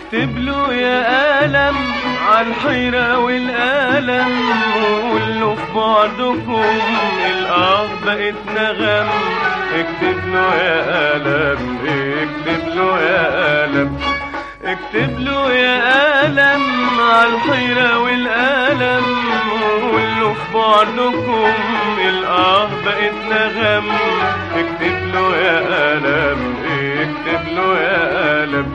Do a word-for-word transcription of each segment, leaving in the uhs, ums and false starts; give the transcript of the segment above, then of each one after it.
اكتب له يا ألم عالحيرة والألم، وقول له في بعدكم الآه بقت نغم. اكتب له يا ألم، اكتب له يا ألم، اكتب له يا ألم عالحيرة والألم، وقول له في بعدكم الآه بقت نغم. اكتب له يا ألم، اكتب له يا ألم.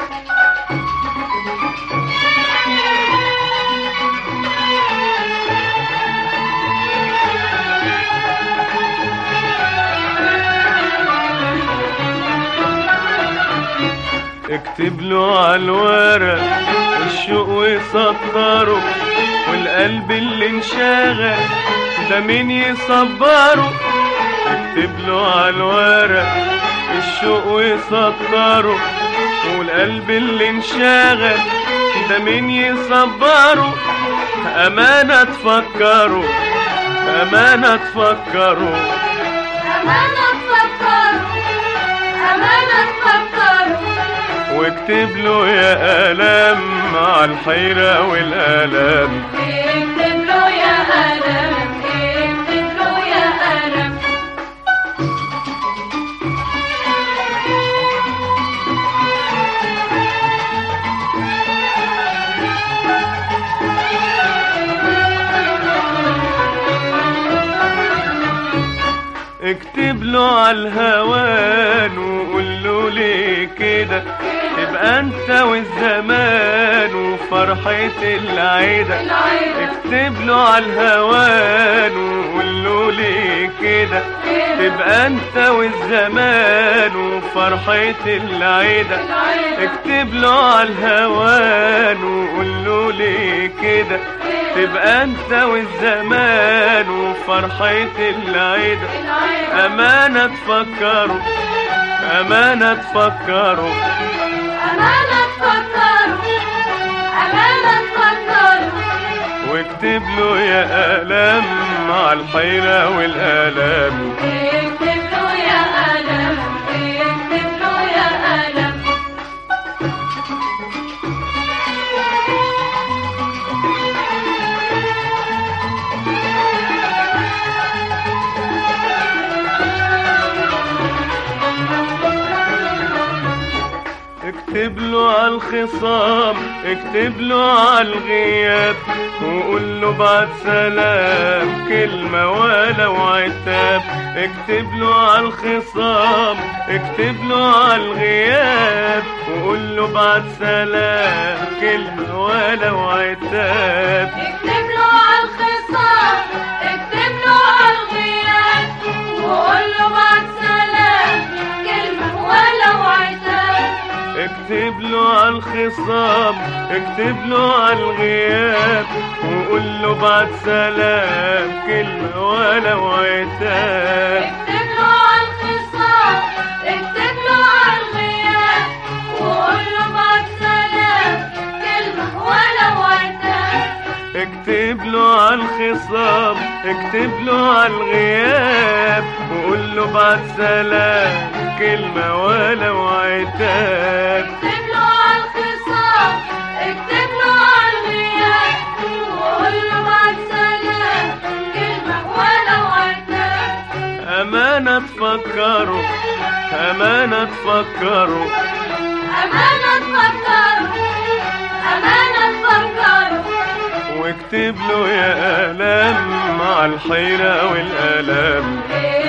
اكتب له عالورق الشوق وسطره، والقلب اللي انشغل ده مين يصبره. اكتب له عالورق الشوق وسطره، والقلب اللي انشغل ده مين يصبره. أمانة تفكره، أمانة تفكره، أمانة تفكره، أمانة تفكره. واكتب له يا ألم عالحيرة والألم. اكتب له يا ألم، اكتب له يا ألم. اكتب له عالهوان وقول له ليه كده، تبقى انت والزمان وفرحة العيدة. اكتب له عالهوان وقول له ليه كده، تبقى انت والزمان وفرحة العيدة. اكتب له عالهوان وقول له ليه كده، تبقى انت والزمان وفرحة العيدة. أمانة تفكره، أمانة تفكره، أمانة تفكره، أمانة تفكره. واكتب له يا ألم عالحيرة والألم. اكتب له يا ألم، اكتب له يا ألم. اكتب له عالخصام، اكتب له عالغياب، وقول له بعد سلام كلمة ولو عتاب. اكتب له عالخصام، اكتب له عالغياب، وقول له بعد سلام كلمة ولو عتاب. اكتب له عالخصام، اكتب له عالغياب، وقول له بعد سلام كلمة ولو عتاب. اكتب له عالخصام، اكتب له عالغياب، وقول له بعد سلام كلمة ولو عتاب. اكتب له عالخصام، اكتب له عالغياب، وقول له بعد سلام كلمة ولو عتاب. اكتب له عالخصام، اكتب له عالغياب، وقول له بعد سلام كلمة ولو عتاب. اكتب له عالخصام، اكتب له عالغياب، وقول له بعد سلام كلمة ولو عتاب. أمانة تفكره، أمانة تفكره، أمانة تفكره، أمانة تفكره. واكتب له يا ألم عالحيرة والألم.